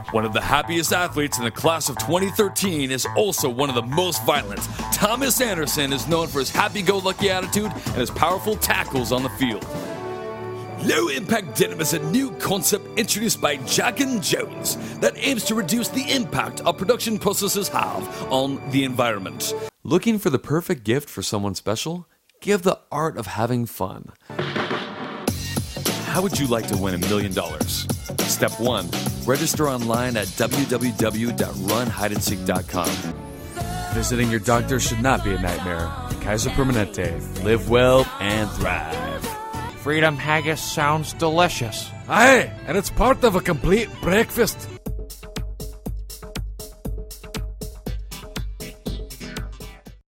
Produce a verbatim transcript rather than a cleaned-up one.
One of the happiest athletes in the class of twenty thirteen is also one of the most violent. Thomas Anderson is known for his happy-go-lucky attitude and his powerful tackles on the field. Low-impact denim is a new concept introduced by Jack and Jones that aims to reduce the impact our production processes have on the environment. Looking for the perfect gift for someone special? Give the art of having fun. How would you like to win a million dollars? Step one, register online at w w w dot run hide and seek dot com. Visiting your doctor should not be a nightmare. Kaiser Permanente. Live well and thrive. Freedom haggis sounds delicious. Aye, and it's part of a complete breakfast.